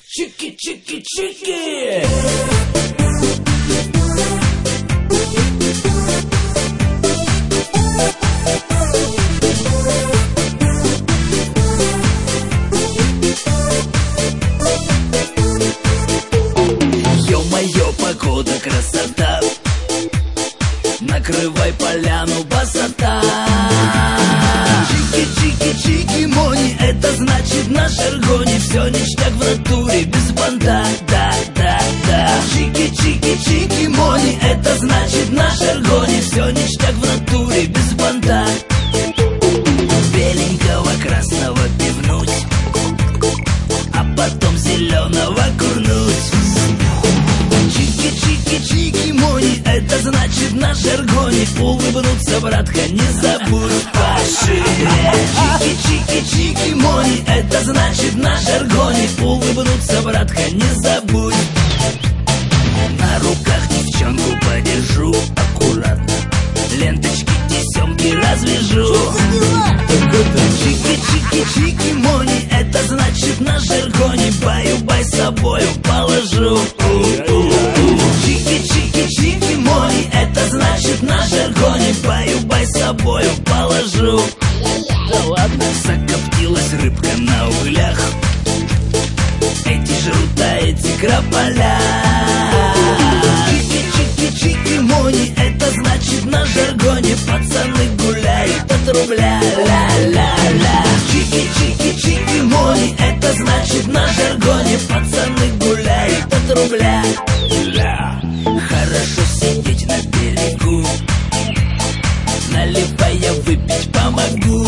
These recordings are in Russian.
Чики-чики-чики! Ё-моё, погода, красота! Накрывай поляну, басота! Чики-чики-чики-мони, это значит на жаргоне все ништяк в натуре, без банта, да-да-да. Чики-чики-чики-мони, это значит на жаргоне все ништяк в натуре, без банта. Беленького красного пивнуть, а потом зеленого курнуть. Чики-чики-чики-мони, это значит на жаргоне улыбнуться, братка, не забудь пошире. Чики-чики-чики-мони, это значит на жаргоне улыбнуться, братка, не забудь. На руках девчонку подержу аккуратно, ленточки, тесемки развяжу. Чики-чики-чики-мони, это значит на жаргоне баю-бай с собою положу. Чики-чики-чики-мони, это значит на жаргоне баю-бай с собою положу. Да ладно, закоптилась рыбка на углях, эти жрут, а эти крополя. Чики-чики-чики-мони, это значит на жаргоне пацаны гуляют от рубля. Ля-ля-ля. Чики-чики-чики-мони, это значит на жаргоне пацаны гуляют от рубля. Ля. Хорошо сидеть на берегу, наливая выпить помогу.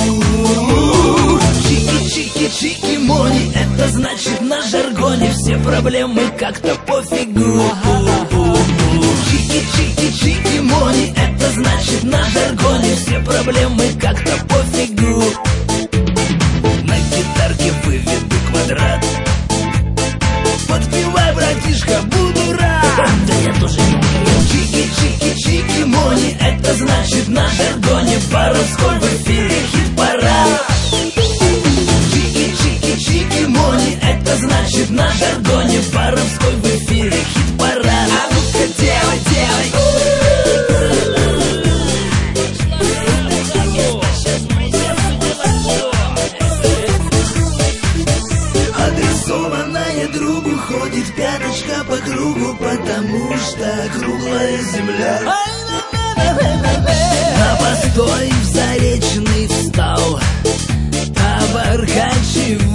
Чики-чики-чики-мони, это значит на жаргоне все проблемы как-то пофигу. Чики-чики-чики-мони, это значит на жаргоне все проблемы как-то пофигу. На гитарке выведу квадрат, подпевай, братишка, буду рад. Да я тоже не умею. Чики-чики-чики-мони, это значит на жаргоне воровской в эфире хит-парад. Чики-чики-чики-мони, это значит на жаргоне воровской в эфире хит-парад. А ну-ка, делай, делай. Адресованная другу, ходит пяточка по кругу, потому что круглая земля. На постой в Заречный встал, оборачивай.